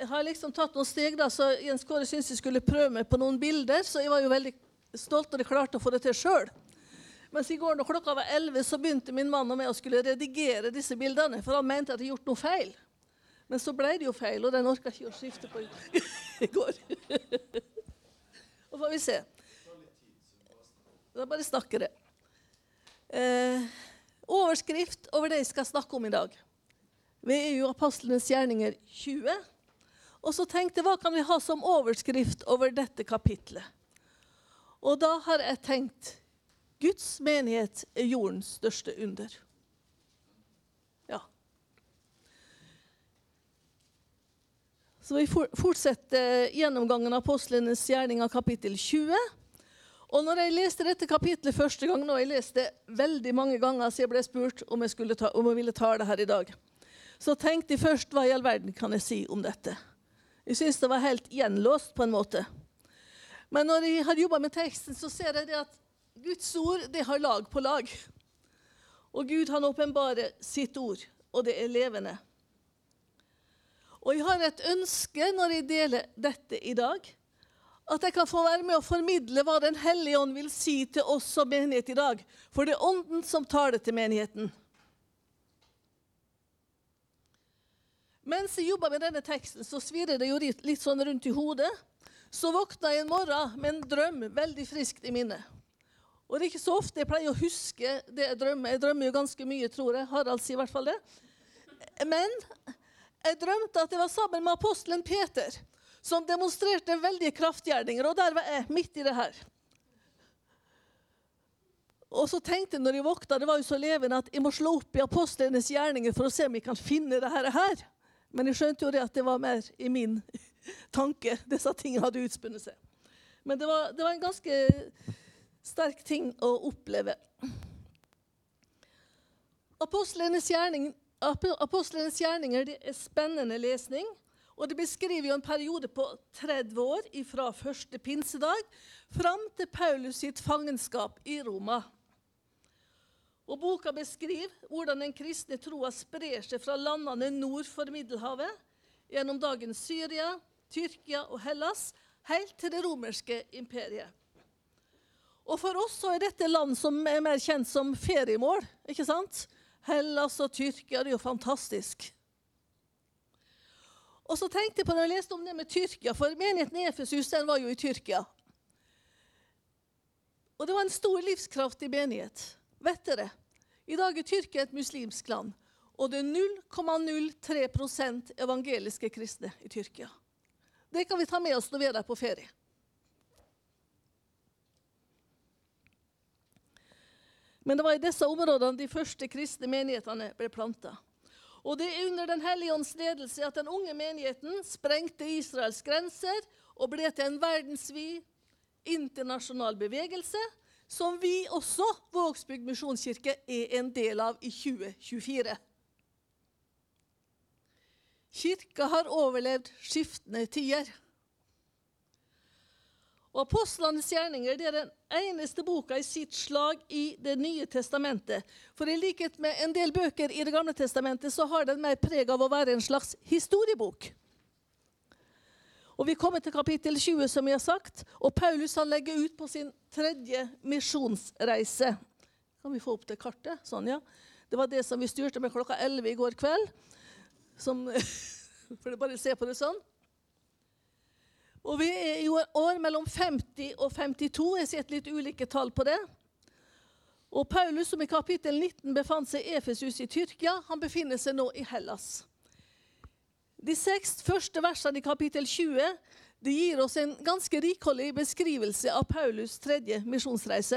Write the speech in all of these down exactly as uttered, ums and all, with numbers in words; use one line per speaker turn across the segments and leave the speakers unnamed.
jeg har liksom tatt noen steg da, så Jens Kåre syntes jeg skulle prøve meg på noen bilder, så jeg var jo veldig stolt når jeg klarte å få det til selv. Mens i går når klokka var elleve, så begynte min mann og meg å skulle redigere disse bildene, for han mente at jeg gjort noe feil. Men så ble det jo feil, og den orket ikke å skifte på i går. Og får vi se. Da bare snakker det. Eh, overskrift over det jeg skal snakke om i dag. Vi er jo Apostlenes gjerninger tjue. Og så tenkte jeg, hva kan vi ha som overskrift over dette kapitlet? Og da har jeg tenkt, Guds menighet er jordens største under. Ja. Så vi fortsetter gjennomgangen av Apostlenes gjerninger kapittel tjue. Og når jeg leste dette kapitlet første gang, nå har jeg lest det veldig mange ganger, så jeg ble spurt om jeg, skulle ta, om jeg ville ta det her i dag. Så tenkte jeg først, hva i all verden kan jeg si om dette? Jeg synes det var helt gjenlåst på en måte. Men når jeg har jobbet med teksten, så ser jeg det at Guds ord, det har lag på lag. Og Gud han åpenbarer sitt ord, og det er levende. Og jeg har et ønske når jeg deler dette i dag, at jeg kan få være med og formidle hva Den hellige ånd vil si til oss som menighet i dag. For det er ånden som tar det til menigheten. Mens jeg jobbet med denne teksten, så svirret det jo litt sånn rundt i hodet. Så våkna jeg en morgen med en drøm veldig friskt i minnet. Og det er ikke så ofte jeg pleier å huske det jeg drømmer. Jeg drømmer jo ganske mye, tror jeg. Harald sier i hvert fall det. Men jeg drømte at jeg var sammen med apostelen Peter, som demonstrerte veldige kraftgjerninger, og der var jeg midt i det her. Og så tenkte jeg når jeg våkna, det var jo så levende at jeg må slå opp i apostlenes gjerninger for å se om jeg kan finne det her. Men jeg skjønte jo det at det var mer i min tanke. Disse tingene hadde utspunnet seg. Men det var, det var en ganske sterk ting å oppleve. Apostlenes, gjerning, apostlenes gjerninger det er spennende lesning. Og det beskriver jo en periode på tretti år fra første pinsedag fram til Paulus sitt fangenskap i Roma. Og boka beskriver hvordan den kristne troa sprer seg fra landene nord for Middelhavet, gjennom dagens Syria, Tyrkia og Hellas, helt til det romerske imperiet. Og for oss så er dette land som er mer kjent som feriemål, ikke sant? Hellas og Tyrkia, det er jo fantastisk. Og så tenkte jeg på når jeg leste om det med Tyrkia, for menigheten i Efesus, den var jo i Tyrkia. Og det var en stor livskraftig menighet. Vet dere, i dag er Tyrkia et muslimsk land, og det er null komma null tre prosent evangeliske kristne i Tyrkia. Det kan vi ta med oss når vi er der på ferie. Men det var i disse områdene de første kristne menighetene ble plantet. Og det er under Den hellige ånds ledelse at den unge menigheten sprengte Israels grenser og ble til en verdensvid internasjonal bevegelse, som vi også, Vågsbygd Misjonskirke, er en del av i tjue tjuefire. Kirka har overlevd skiftende tider. Og Apostlenes gjerninger det er den eneste boka i sitt slag i Det nye testamentet. For i likhet med en del bøker i Det gamle testamentet, så har den mer preg av å være en slags historiebok. Og vi kommer til kapittel tjue, som jeg har sagt, og Paulus han legger ut på sin tredje misjonsreise. Kan vi få opp det kartet? Sånn, ja. Det var det som vi styrte med klokka elleve i går kveld. Som, for det bare se på det sånn. Og vi er i år mellom femti og femtito. Jeg har sett litt ulike tall på det. Og Paulus, som i kapittel nitten befant seg i Efesus i Tyrkia, han befinner seg nå i Hellas. De seks første versene i kapittel tjue, det gir oss en ganske rikholdig beskrivelse av Paulus tredje misjonsreise.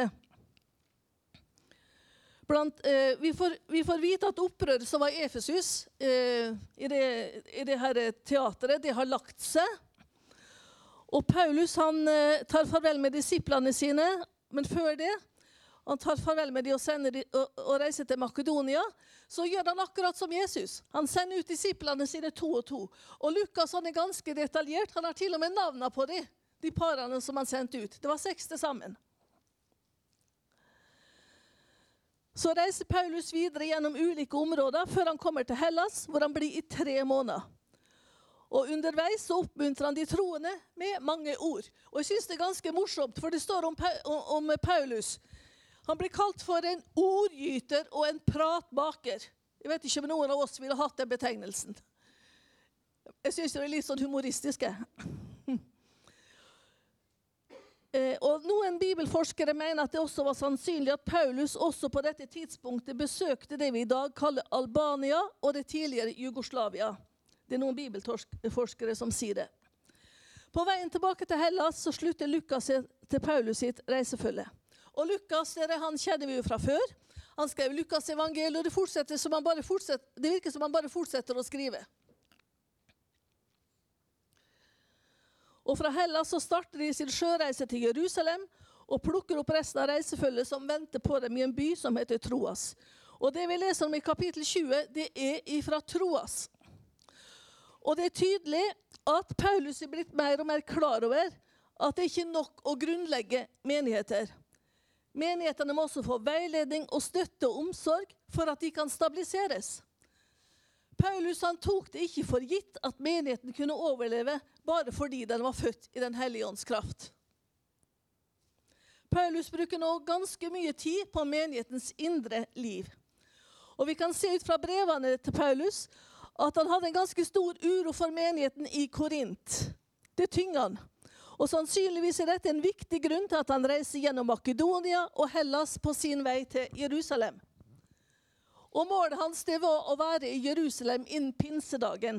Blant, eh, vi, får, vi får vite at opprøret som var i Efesus, eh, i, det, i det her teateret, det har lagt seg. Og Paulus han eh, tar farvel med disiplene sine, men før det, han tar farvel med de og, sender de, og, og reiser til Makedonia, så gjør han akkurat som Jesus. Han sender ut disiplene sine to og to. Og Lukas han er ganske detaljert, han har til og med navnet på de, de parene som han sendte ut. Det var seks til sammen. Så reiser Paulus videre gjennom ulike områder før han kommer til Hellas, hvor han blir i tre måneder. Og underveis så oppmuntrer han de troende med mange ord. Og jeg synes det er ganske morsomt, for det står om, om Paulus. Han blir kalt for en ordgyter og en pratmaker. Jeg vet ikke om noen av oss ville hatt den betegnelsen. Jeg synes det er litt sånn humoristiske. Og noen bibelforskere mener at det også var sannsynlig at Paulus også på dette tidspunktet besøkte det vi i dag kaller Albania og det tidligere Jugoslavia. Det er noen bibelforskere som sier det. På veien tilbake til Hellas så slutter Lukas til Paulus sitt reisefølge. Og Lukas, det han kjenner vi jo fra før. Han skrev Lukas evangeliet, og det, fortsetter som han bare fortsetter, det virker som han bare fortsetter å skrive. Og fra Hellas så starter de sin sjøreise til Jerusalem og plukker opp resten av reisefølget som venter på dem i en by som heter Troas. Og det vi leser om i kapittel tjue, det er ifra Troas. Og det er tydelig at Paulus er blitt mer og mer klar over at det ikke er nok å grunnlegge menigheter. Menighetene må også få veiledning og støtte og omsorg for at de kan stabiliseres. Paulus han tok det ikke for gitt at menigheten kunne overleve bare fordi den var født i den hellige ånds kraft. Paulus bruker nå ganske mye tid på menighetens indre liv. Og vi kan se ut fra brevene til Paulus at han hadde en ganske stor uro for menigheten i Korint. Det tynger han. Og sannsynligvis er dette en viktig grunn til at han reiser gjennom Makedonia og Hellas på sin vei til Jerusalem. Og målet hans det var å være i Jerusalem innen pinsedagen.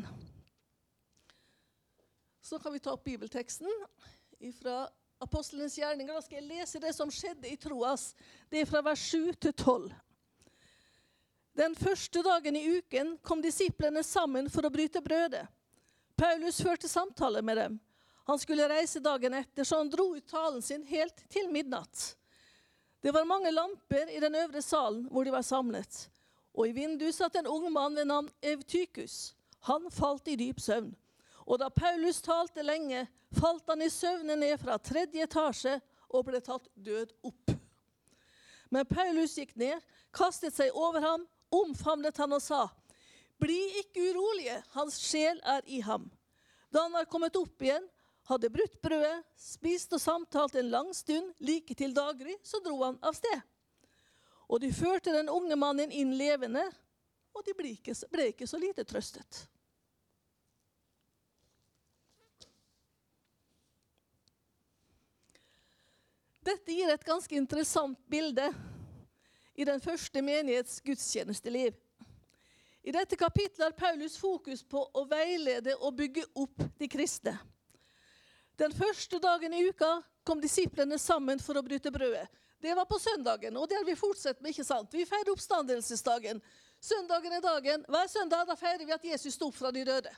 Så kan vi ta opp bibelteksten fra Apostlenes gjerninger. Da skal jeg lese det som skjedde i Troas. Det er fra vers sju til tolv. Den første dagen i uken kom disiplene sammen for å bryte brødet. Paulus førte samtale med dem. Han skulle reise dagen etter, så han dro ut talen sin helt til midnatt. Det var mange lamper i den øvre salen hvor de var samlet. Og i vinduet satt en ung mann ved navn Evtykus. Han falt i dyp søvn. Og da Paulus talte lenge, falt han i søvne ned fra tredje etasje og ble tatt død opp. Men Paulus gikk ned, kastet seg over ham, omfavnet han og sa, «Bli ikke urolige, hans sjel er i ham.» Da han var kommet opp igjen, hadde brutt brødet, spist og samtalt en lang stund, like til daggry, så dro han av sted. Og de førte den unge mannen inn levende, og de ble ikke, ble ikke så lite trøstet. Dette gir et ganske interessant bilde i den første menighets gudstjenesteliv. I dette kapitlet har Paulus fokus på å veilede og bygge opp de kristne. Den første dagen i uka kom disiplene sammen for å bryte brødet. Det var på søndagen, og det har vi fortsatt med, ikke sant? Vi feirer oppstandelsesdagen. Søndagen er dagen. Hver søndag da feirer vi at Jesus sto opp fra de døde.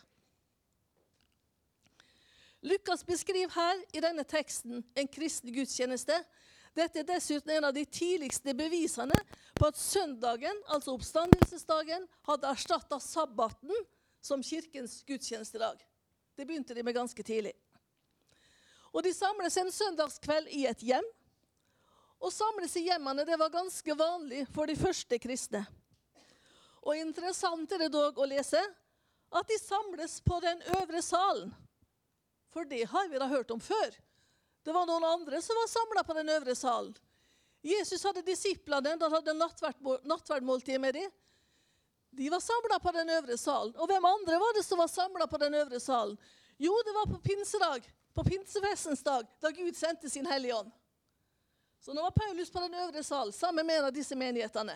Lukas beskriver her i denne teksten en kristen gudstjeneste. Dette er dessuten en av de tidligste bevisene på at søndagen, altså oppstandelsesdagen, hadde erstattet sabbaten som kirkens gudstjenestedag. Det begynte de med ganske tidlig. Og de samles en søndagskveld i et hjem. Og samles i hjemmene, det var ganske vanlig for de første kristne. Og interessant er det dog å lese at de samles på den øvre salen. For det har vi da hørt om før. Det var noen andre som var samlet på den øvre salen. Jesus hadde disiplene, da hadde nattverdmåltid med dem. De var samlet på den øvre salen. Og hvem andre var det som var samlet på den øvre salen? Jo, det var på pinsedag, på pinsefestens dag, da Gud sendte sin hellige ånd. Så nå var Paulus på den øvre salen, sammen med en av disse menighetene.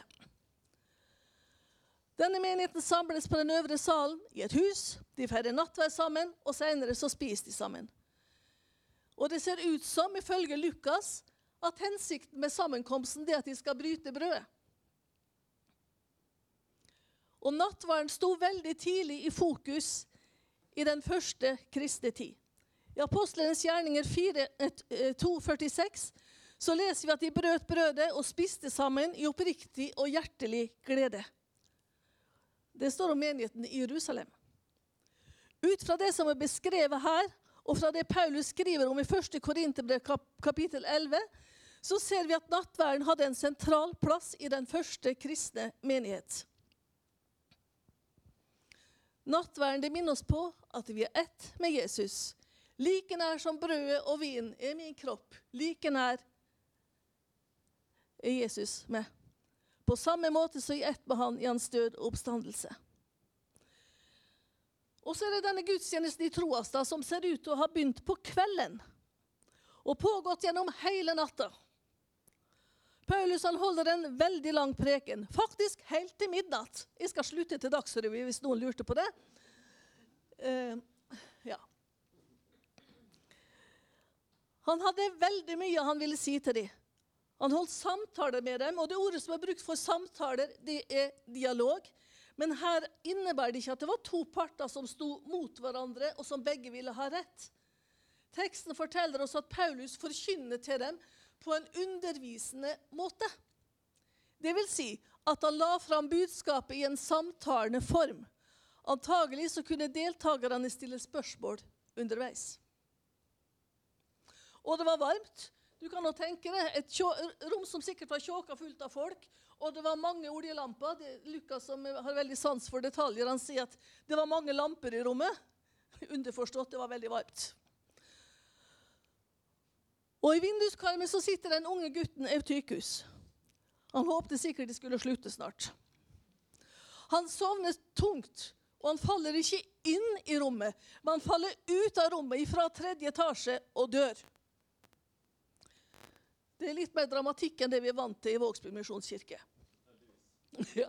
Denne menigheten samles på den øvre salen i et hus. De feirer nattverd sammen, og senere så spiser de sammen. Og det ser ut som, ifølge Lukas, at hensikten med sammenkomsten er at de skal bryte brødet. Og nattverden sto veldig tidlig i fokus i den første kristne tid. I Apostlenes gjerninger fire, to førtiseks så leser vi at de brøt brødet og spiste sammen i oppriktig og hjertelig glede. Det står om menigheten i Jerusalem. Ut fra det som er beskrevet her, og fra det Paulus skriver om i første Korinterbrev kap kapittel elleve, så ser vi at nattverden hadde en sentral plass i den første kristne menighet. Nattverden det minner oss på at vi er ett med Jesus. Like nær som brødet og vin er min kropp. Like nær er Jesus med. På samme måte så er ett med han i hans død og oppstandelse. Og så er det denne gudstjenesten i Troastad som ser ut til å ha begynt på kvelden. Og pågått gjennom hele natta. Paulus han holder en veldig lang preken. Faktisk helt til midnatt. Jeg skal slutte til Dagsrevy hvis noen lurte på det. Uh, ja. Han hadde veldig mye han ville si til dem. Han holdt samtaler med dem, og det ordet som er brukt for samtaler, det er dialog. Men her innebærer det ikke at det var to parter som sto mot hverandre, og som begge ville ha rett. Teksten forteller oss at Paulus forkynner til dem på en undervisende måte. Det vil si at han la fram budskapet i en samtalende form. Antagelig så kunne deltakerne stille spørsmål underveis. Og det var varmt. Du kan nå tenke deg et rom som sikkert var tjåka fullt av folk, og det var mange oljelamper. Det, Lukas som har veldig sans for detaljer, han sier at det var mange lamper i rommet. Underforstått, det var veldig varmt. Og i vinduskarmen så sitter den unge gutten Eutykus. Han håpte sikkert de skulle slutte snart. Han sovner tungt, og han faller ikke inn i rommet, men han faller ut av rommet fra tredje etasje og dør. Det er litt mer dramatikk enn det vi er vant til i Vågsby misjonskirke. Ja.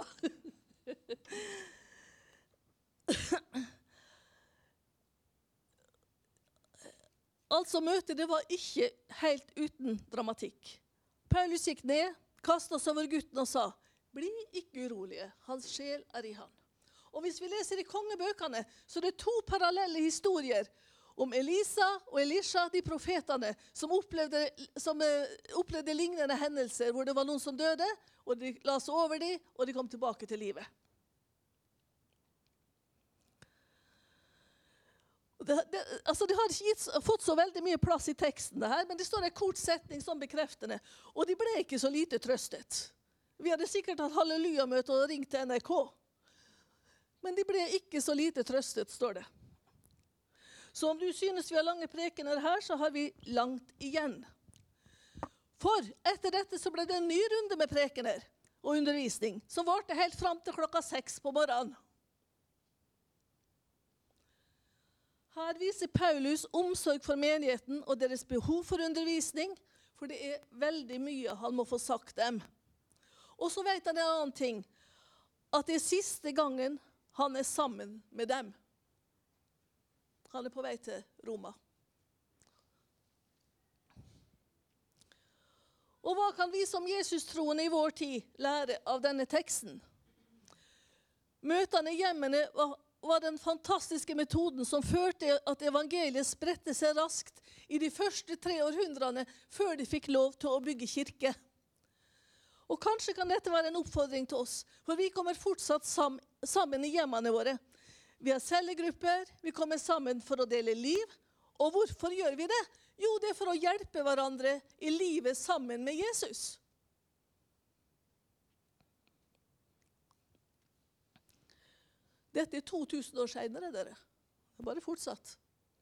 Altså møtet det var ikke helt uten dramatikk. Paulus gikk ned, kastet seg over gutten og sa, «Bli ikke urolige, hans sjel er i han.» Og hvis vi leser i kongebøkene, så er det to parallelle historier om Elisa og Elisha, de profetene, som opplevde, som opplevde lignende hendelser, hvor det var noen som døde, og de la seg over dem, og de kom tilbake til livet. Det, det, altså det har ikke gitt, fått så veldig mye plass i teksten, det her, men det står en kort setning som bekreftende, og de ble ikke så lite trøstet. Vi hadde sikkert hatt halleluja-møte og ringt til N R K, men de ble ikke så lite trøstet, står det. Så om du synes vi har lange prekener her, så har vi langt igjen. For etter dette så ble det en ny runde med prekener og undervisning, som varte helt frem til klokka seks på morgenen. Her viser Paulus omsorg for menigheten og deres behov for undervisning, for det er veldig mye han må få sagt dem. Og så vet han en annen ting, at det er siste gangen han er sammen med dem. Han er på vei til Roma. Og hva kan vi som Jesus-troende i vår tid lære av denne teksten? Møtene i hjemmene var, var den fantastiske metoden som førte at evangeliet spredte seg raskt i de første tre århundrene før de fikk lov til å bygge kirke. Og kanskje kan dette være en oppfordring til oss, for vi kommer fortsatt sam, sammen i hjemmene våre. Vi har cellegrupper, vi kommer sammen for å dele liv. Og hvorfor gjør vi det? Jo, det er for å hjelpe hverandre i livet sammen med Jesus. Dette er to tusen år senere, dere. Det er bare fortsatt.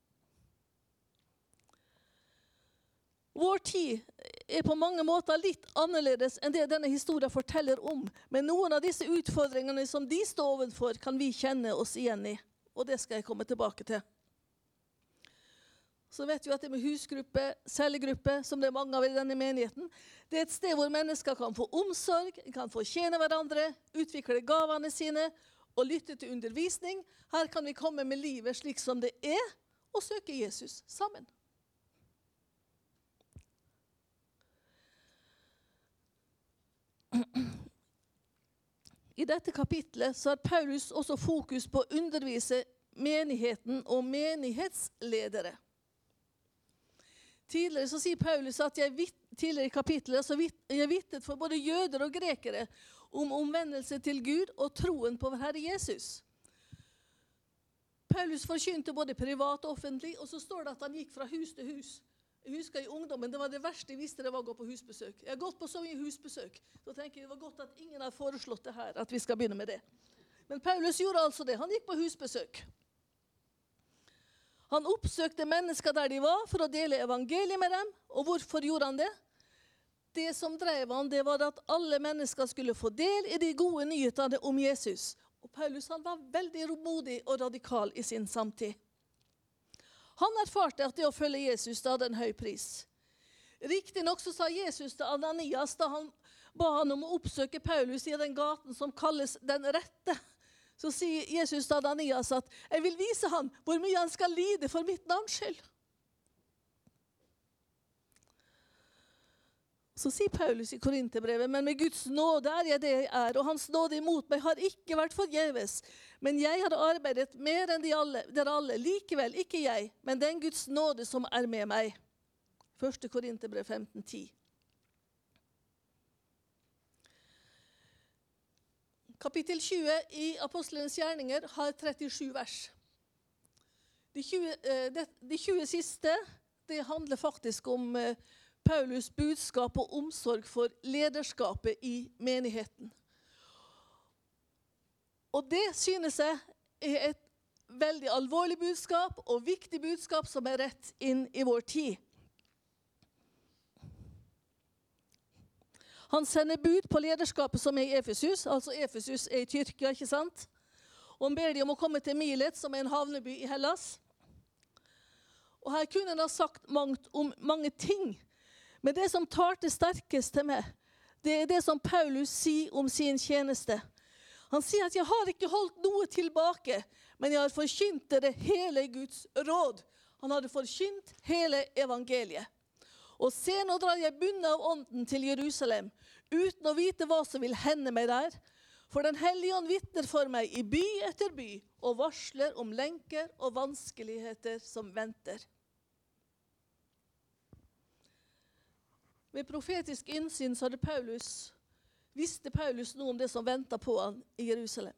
Vår tid er på mange måter litt annerledes enn det denne historien forteller om. Men noen av disse utfordringene som de står overfor, kan vi kjenne oss igjen i. Og det skal jeg komme tilbake til. Så vet vi at det med husgruppe, cellegruppe, som det er mange av i denne menigheten, det er et sted hvor mennesker kan få omsorg, kan få tjene hverandre, utvikle gavene sine, og lytte til undervisning. Her kan vi komme med livet slik som det er, og søke Jesus sammen. I dette kapitlet så har Paulus også fokus på å undervise menigheten og menighetsledere. Tidligere så sier Paulus at jeg vitt, tidligere i kapitlet så vitt, jeg vittet for både jøder og grekere om omvendelse til Gud og troen på Herre Jesus. Paulus forkynte både privat og offentlig, og så står det at han gikk fra hus til hus. Jeg husker i ungdommen, det var det verste jeg visste det var å gå på husbesøk. Jeg har gått på så mye husbesøk. Så tenker jeg det var godt at ingen har foreslått det her, at vi skal begynne med det. Men Paulus gjorde altså det. Han gikk på husbesøk. Han oppsøkte mennesker der de var for å dele evangeliet med dem. Og hvorfor gjorde han det? Det som drev han, det var at alle mennesker skulle få del i de gode nyhetene om Jesus. Og Paulus han var veldig modig og radikal i sin samtid. Han erfarte at det å følge Jesus da hadde en høy pris. Riktig nok så sa Jesus til Ananias da han ba han om å oppsøke Paulus i den gaten som kalles den rette. Så sier Jesus til Ananias at jeg vil vise han hvor mye han skal lide for mitt navns skyld. Så sier Paulus i Korinterbrevet, men med Guds nåde er jeg det jeg er, og hans nåde imot meg har ikke vært forgjeves. Men jeg har arbeidet mer enn de alle, dere alle, likevel ikke jeg, men den Guds nåde som er med meg. Første Korinterbrev femten ti. Kapittel tjue i Apostlenes gjerninger har trettisju vers. De tjue, de, de tjue siste, det handler faktisk om Paulus budskap og omsorg for lederskapet i menigheten. Og det synes jeg er et veldig alvorlig budskap og viktig budskap som er rett inn i vår tid. Han sender bud på lederskapet som er i Efesus, altså Efesus er i Tyrkia, ikke sant? Og han ber de om å komme til Milet, som er en havneby i Hellas. Og her kunne han ha sagt mangt om mange ting. Men det som tar til sterkest til meg, det er det som Paulus sier om sin tjeneste. Han sier at jeg har ikke holdt noe tilbake, men jeg har forkynt dere hele Guds råd. Han hadde forkynt hele evangeliet. Og se, nå drar jeg bundet av ånden til Jerusalem, uten å vite hva som vil hende meg der. For den hellige ånd vitner for meg i by etter by, og varsler om lenker og vanskeligheter som venter. Ved profetisk innsyn så hadde Paulus, visste Paulus noe om det som ventet på han i Jerusalem.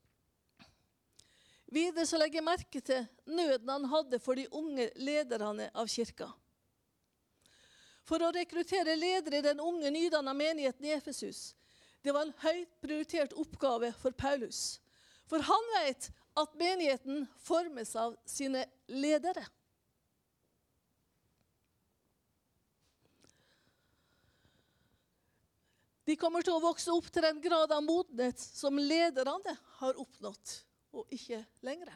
Videre så legger jeg merke til nøden han hadde for de unge lederne av kirka. For å rekruttere ledere i den unge nydanna menigheten i Efesus, det var en høyt prioritert oppgave for Paulus. For han vet at menigheten formes av sine ledere. De kommer til å vokse opp til den grad av modenhet som lederne har oppnått, og ikke lengre.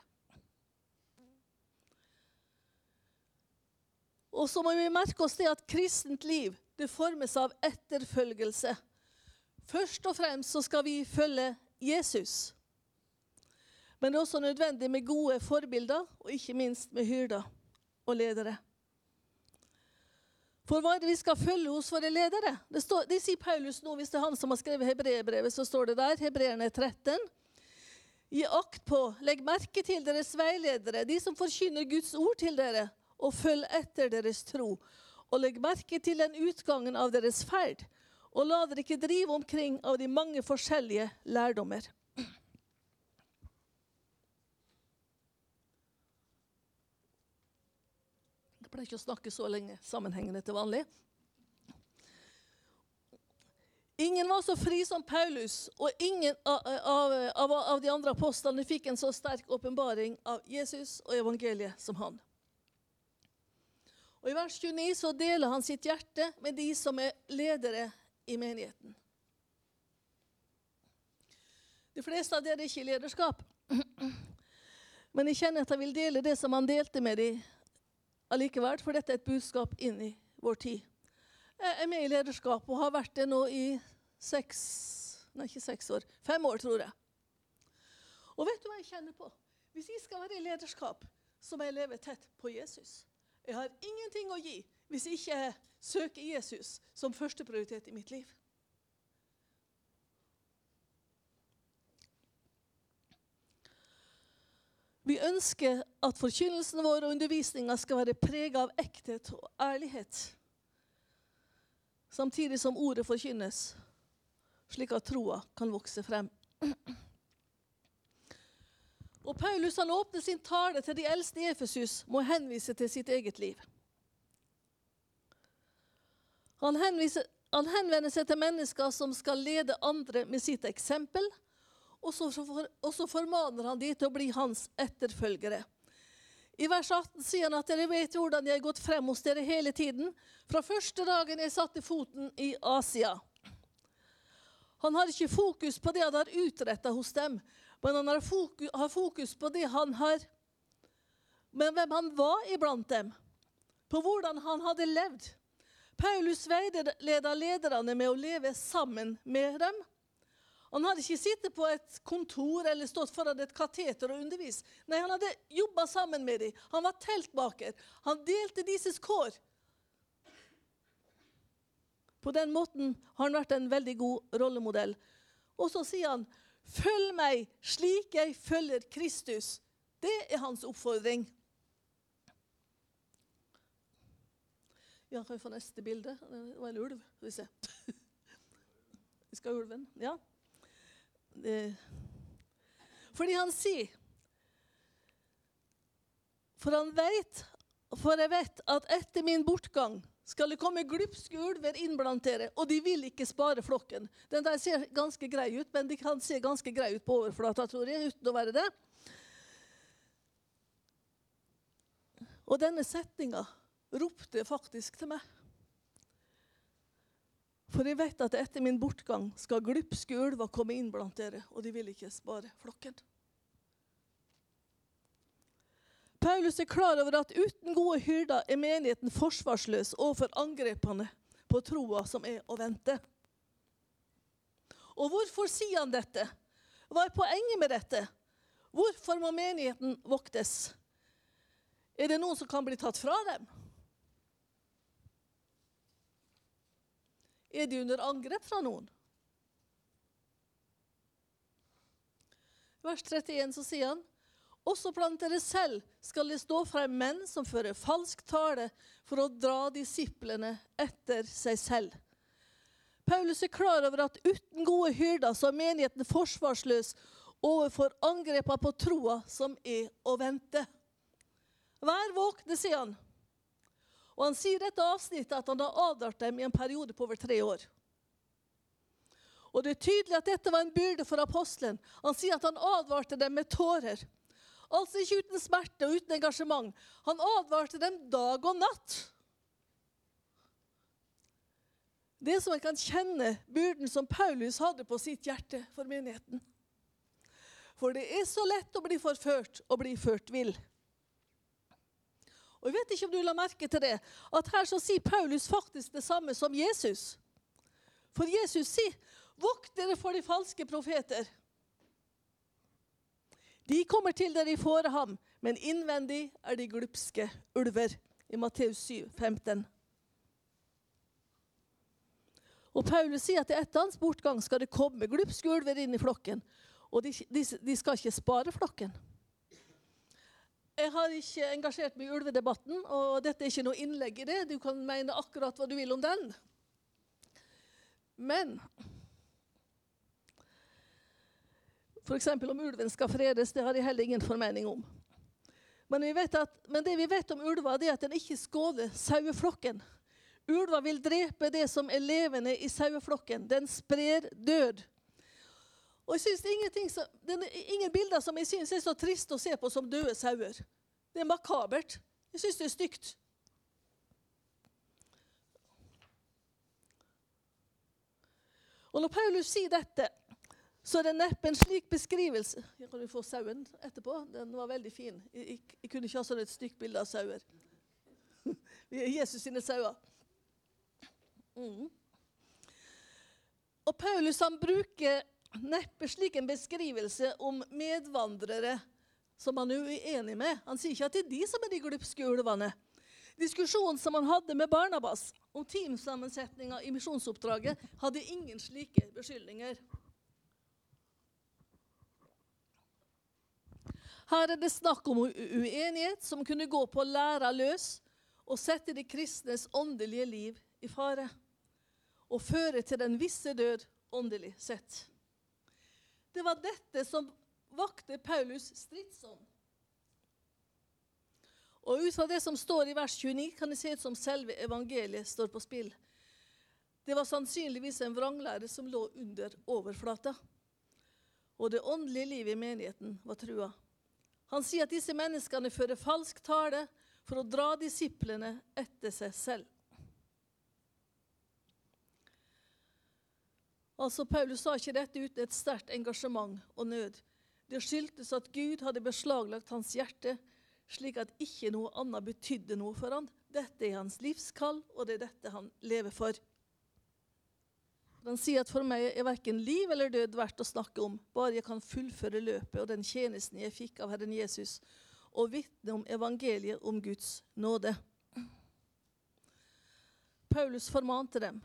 Og så må vi merke oss det at kristent liv, det formes av etterfølgelse. Først og fremst så skal vi følge Jesus. Men det er også nødvendig med gode forbilder, og ikke minst med hyrder og ledere. For hva er det vi skal følge hos våre ledere? Det, står, det sier Paulus nå, hvis det er han som har skrevet Hebreerbrevet, så står det der, Hebreerne tretten. Gi akt på, legg merke til deres veiledere, de som forkynner Guds ord til dere, og følg etter deres tro, og legg merke til den utgangen av deres ferd, og la dere ikke drive omkring av de mange forskjellige lærdommer. Jeg pleier ikke å snakke så lenge sammenhengende til vanlig. Ingen var så fri som Paulus, og ingen av, av, av, av de andre apostlene fikk en så sterk åpenbaring av Jesus og evangeliet som han. Og i vers tjueni så deler han sitt hjerte med de som er ledere i menigheten. De fleste av dere er ikke i lederskap. Men jeg kjenner at jeg vil dele det som han delte med dem allikevel, for dette er et budskap inn i vår tid. Jeg er med i lederskap og har vært det nå i seks, nei ikke seks år, fem år tror jeg. Og vet du hva jeg kjenner på? Hvis jeg skal være i lederskap, så må jeg leve tett på Jesus. Jeg har ingenting å gi hvis jeg ikke søker Jesus som første prioritet i mitt liv. Vi ønsker at forkynnelsen vår og undervisningen skal være preget av ekthet og ærlighet, samtidig som ordet forkynnes, slik at troa kan vokse frem. Og Paulus han åpner sin tale til de eldste i Efesus må henvise til sitt eget liv. Han, henviser, han henvender seg til mennesker som skal lede andre med sitt eksempel, og så, for, og så formaner han de til å bli hans etterfølgere. I vers atten sier han at dere vet hvordan jeg har gått frem hos dere hele tiden, fra første dagen jeg satte foten i Asia. Han har ikke fokus på det han har utrettet hos dem, men han har fokus, har fokus på det han har, men hvem han var iblant dem, på hvordan han hadde levd. Paulus veileder lederne med å leve sammen med dem. Han hadde ikke sittet på et kontor eller stått foran et kateter og undervist. Nei, han hadde jobbet sammen med dem. Han var teltbaker. Han delte deres kår. På den måten har han vært en veldig god rollemodell. Og så sier han, følg meg slik jeg følger Kristus. Det er hans oppfordring. Ja, kan vi få neste bilde? Det var en ulv. Skal vi se. Vi skal ha ulven. Ja. Det. Fordi han sier, for han vet, for jeg vet at etter min bortgang skal det komme glupske ulver inn blant dere, og de vil ikke spare flokken. Den der ser ganske grei ut, men de kan se ganske grei ut på overflata, tror jeg, uten å være det. Og denne setninga ropte faktisk til meg. For jeg vet at etter min bortgang skal glupske ulver komme inn blant dere, og de vil ikke spare flokken. Paulus er klar over at uten gode hyrder er menigheten forsvarsløs overfor angrepene på troa som er å vente. Og hvorfor sier han dette? Hva er poenget med dette? Hvorfor må menigheten voktes? Er det noen som kan bli tatt fra dem? Er de under angrep fra noen? Vers trettien så sier han, også blant dere selv skal det stå frem menn som fører falsk tale for å dra disiplene etter seg selv. Paulus er klar over at uten gode hyrder så er menigheten forsvarsløs overfor angrepa på troa som er å vente. Vær våkne, sier han. Og han sier dette avsnittet at han har advart dem i en periode på over tre år. Og det er tydelig at dette var en byrde for apostelen. Han sier at han advarte dem med tårer. Altså ikke uten smerte og uten engasjement. Han advarte dem dag og natt. Det er som jeg kan kjenne byrden som Paulus hadde på sitt hjerte for menigheten. For det er så lett å bli forført og bli ført vill. Og jeg vet ikke om du la merke til det, at her så sier Paulus faktisk det samme som Jesus. For Jesus sier, vokt dere for de falske profeter. De kommer til dere i foreham, men innvendig er de glupske ulver. I Matteus syv, femten. Og Paulus sier at etter hans bortgang skal det komme glupske ulver inn i flokken, og de, de, de skal ikke spare flokken. Jeg har ikke engasjert meg i ulvedebatten, og dette er ikke noe innlegg i det. Du kan mene akkurat hva du vil om den. Men, for eksempel om ulven skal fredes, det har jeg heller ingen formening om. Men, vi vet at, men det vi vet om ulva, det er at den ikke skåler saueflokken. Ulva vil drepe det som er levende i saueflokken. Den sprer død. Og jeg synes ingenting som, det er ingen bilder som jeg synes er så trist å se på som døde sauer. Det er makabert. Jeg synes det er stygt. Og når Paulus sier dette, så er det neppe en slik beskrivelse. Jeg kan jo få sauen etterpå. Den var veldig fin. Jeg, jeg, jeg kunne ikke ha sånn et stygt bilde av sauer. Vi er Jesus sine sauer. Mm. Og Paulus han bruker neppe slik en beskrivelse om medvandrere som han er uenig med. Han sier ikke at det er de som er de glupske ulvene. Diskusjonen som han hadde med Barnabas om teamsammensetningen i misjonsoppdraget hadde ingen slike beskyldninger. Her er det snakk om uenighet som kunne gå på læra løs og sette de kristnes åndelige liv i fare og føre til den visse død åndelig sett. Det var dette som vakte Paulus stridsånd. Og ut fra det som står i vers tjueni, kan det se ut som selve evangeliet står på spill. Det var sannsynligvis en vranglære som lå under overflata. og det åndelige livet i menigheten var trua. Han sier at disse menneskene fører falsk tale for å dra disiplene etter seg selv. Altså, Paulus sa ikke dette uten et sterkt engasjement og nød. Det skyldtes at Gud hadde beslaglagt hans hjerte, slik at ikke noe annet betydde noe for han. Dette er hans livskall, og det er dette han lever for. Han sier at for meg er hverken liv eller død verdt å snakke om, bare jeg kan fullføre løpet og den tjenesten jeg fikk av Herren Jesus, og vitne om evangeliet om Guds nåde. Paulus formante dem.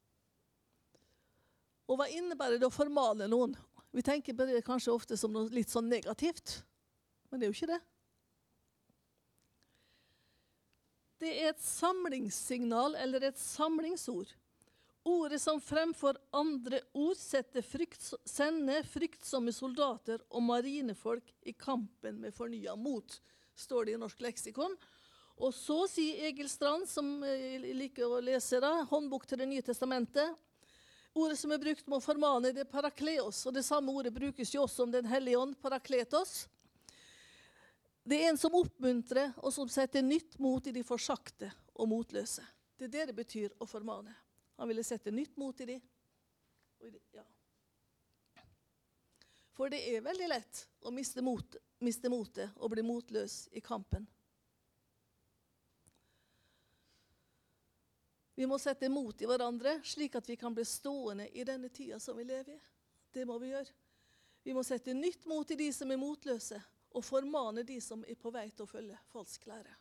Og hva innebærer det å formane noen? Vi tenker på det kanskje ofte som noe litt sånn negativt, men det er jo ikke det. Det er et samlingssignal eller et samlingsord. Ordet som fremfor andre ord setter frykt, sender fryktsomme soldater og marinefolk i kampen med fornyet mot, står det i Norsk Leksikon. Og så sier Egil Strand, som liker å lese da, håndbok til det nye testamentet, ordet som er brukt med å formane, det er parakleos, og det samme ordet brukes jo også om den hellige ånd, parakletos. Det er en som oppmuntrer og som setter nytt mot i de forsakte og motløse. Det er det det betyr å formane. Han ville sette nytt mot i de. Ja. For det er veldig lett å miste, mot, miste motet og bli motløs i kampen. Vi må sette mot i hverandre, slik at vi kan bli stående i denne tida som vi lever i. Det må vi gjøre. Vi må sette nytt mot i de som er motløse, og formane de som er på vei til å følge falsk lære.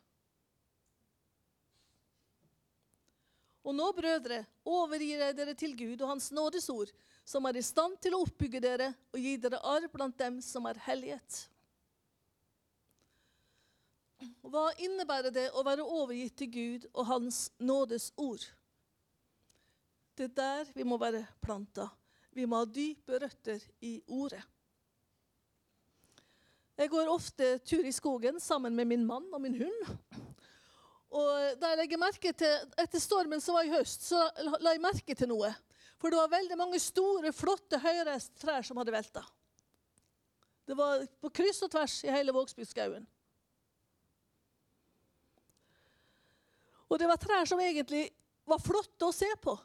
Og nå, brødre, overgir jeg dere til Gud og hans nådesord, som er i stand til å oppbygge dere og gi dere arv blant dem som er helliget. Hva innebærer det å være overgitt til Gud og hans nådes ord? Det er der vi må være plantet. Vi må ha dype røtter i ordet. Jeg går ofte tur i skogen sammen med min mann og min hund. Og da jeg legger merke til, etter stormen som var i høst, så la jeg merke til noe. For det var veldig mange store, flotte, høyreiste trær som hadde veltet. Det var på kryss og tvers i hele Vågsbygdskauen. Og det var trær som egentlig var flotte å se på.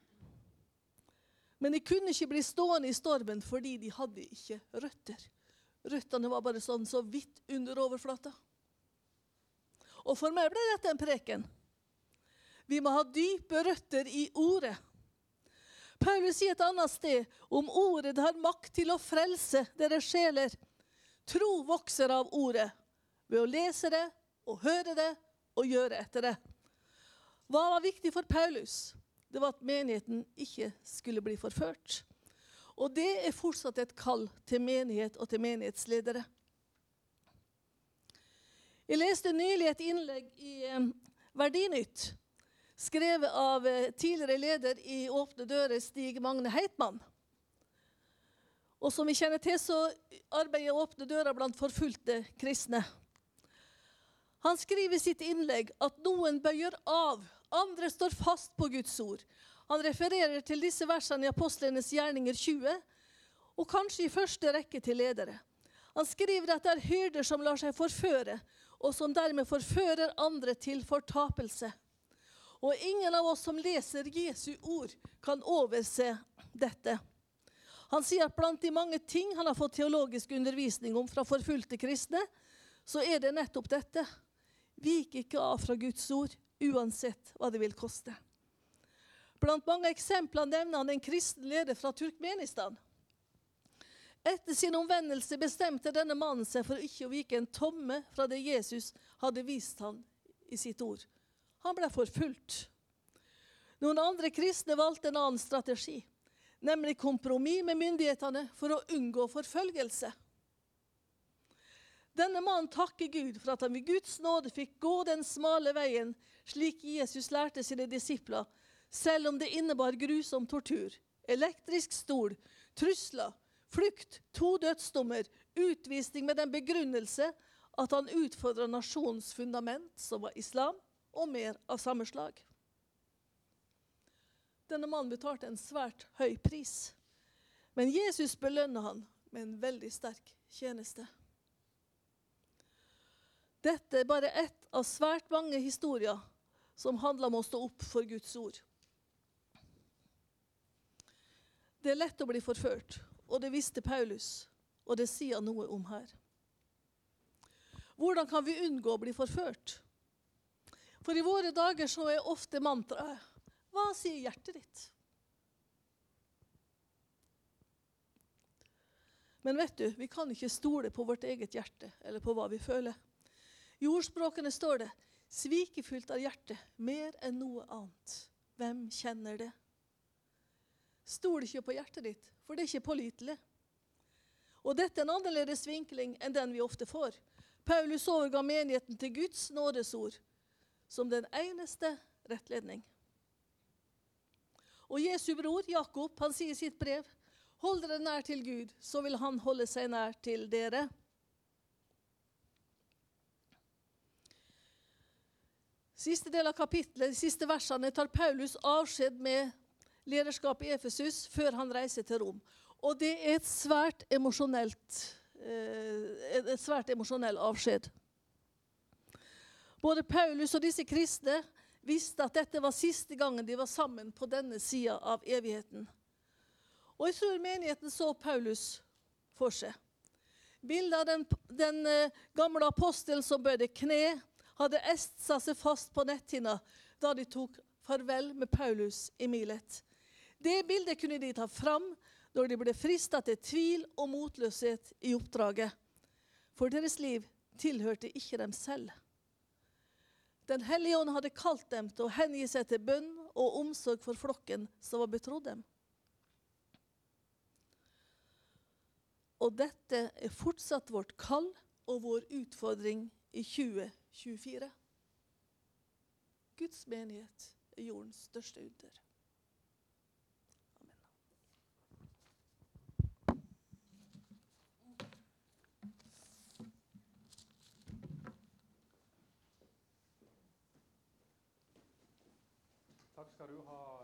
Men de kunne ikke bli stående i stormen fordi de hadde ikke røtter. Røttene var bare sånn så vidt under overflata. Og for meg ble dette en preken. Vi må ha dype røtter i ordet. Paulus sier et annet sted, om ordet har makt til å frelse deres sjeler. Tro vokser av ordet, ved å lese det, og høre det, og gjøre etter det. Hva var viktig for Paulus? Det var at menigheten ikke skulle bli forført. Og det er fortsatt et kall til menighet og til menighetsledere. Jeg leste nylig et innlegg i eh, Verdinytt, skrevet av eh, tidligere leder i Åpne Dører, Stig Magne Heitmann. Og som vi kjenner til, så arbeider Åpne Dører blant forfulgte kristne. Han skriver i sitt innlegg at noen bøyer av, andre står fast på Guds ord. Han refererer til disse versene i Apostlenes gjerninger tjue, og kanskje i første rekke til ledere. Han skriver at det er hyrder som lar seg forføre, og som dermed forfører andre til fortapelse. Og ingen av oss som leser Jesu ord kan overse dette. Han sier at blant de mange ting han har fått teologisk undervisning om fra forfulgte kristne, så er det nettopp dette. Vik ikke av fra Guds ord, uansett hva det vil koste. Blant mange eksempler nevner han en kristen leder fra Turkmenistan. Etter sin omvendelse bestemte denne mannen seg for ikke å vike en tomme fra det Jesus hadde vist han i sitt ord. Han ble forfulgt. Noen andre kristne valgte en annen strategi, nemlig kompromiss med myndighetene for å unngå forfølgelse. Denne mannen takker Gud for at han ved Guds nåde fikk gå den smale veien, slik Jesus lærte sine disipler, selv om det innebar grusom tortur, elektrisk stol, trusler, flukt, to dødsdommer, utvisning med den begrunnelse at han utfordret nasjonens fundament, som var islam, og mer av samme slag. Denne mannen betalte en svært høy pris. Men Jesus belønner han med en veldig sterk tjeneste. Dette er bare ett av svært mange historier som handler om å stå opp for Guds ord. Det er lett å bli forført, og det visste Paulus, og det sier han noe om her. Hvordan kan vi unngå å bli forført? For i våre dager så er ofte mantraet, hva sier hjertet ditt? Men vet du, vi kan ikke stole på vårt eget hjerte, eller på hva vi føler. I ordspråkene står det, svikefullt av hjertet, mer enn noe annet. Hvem kjenner det? Stol ikke på hjertet ditt, for det er ikke pålitelig. Og dette er en annerledes vinkling enn den vi ofte får. Paulus overga menigheten til Guds nådesord, som den eneste rettledning. Og Jesu bror, Jakob, han sier i sitt brev, hold dere nær til Gud, så vil han holde seg nær til dere. Siste del av kapitlet, de siste versene, tar Paulus avskjed med lederskapet i Efesus før han reiser til Rom. Og det er et svært emosjonelt, eh, et svært emosjonell avskjed. Både Paulus og disse kristne visste at dette var siste gangen de var sammen på denne siden av evigheten. Og jeg tror menigheten så Paulus for seg. Bildet av den, den eh, gamle apostelen som bøyde kne, hadde estet seg fast på netthinna da de tok farvel med Paulus i Milet. Det bildet kunne de ta fram når de ble fristet til tvil og motløshet i oppdraget. For deres liv tilhørte ikke dem selv. Den hellige ånd hadde kalt dem til å hengi seg til bønn og omsorg for flokken som var betrodd dem. Og dette er fortsatt vårt kall og vår utfordring i tjue tjuefire. Guds menighet er jordens største under. Amen.
Takk skal du ha,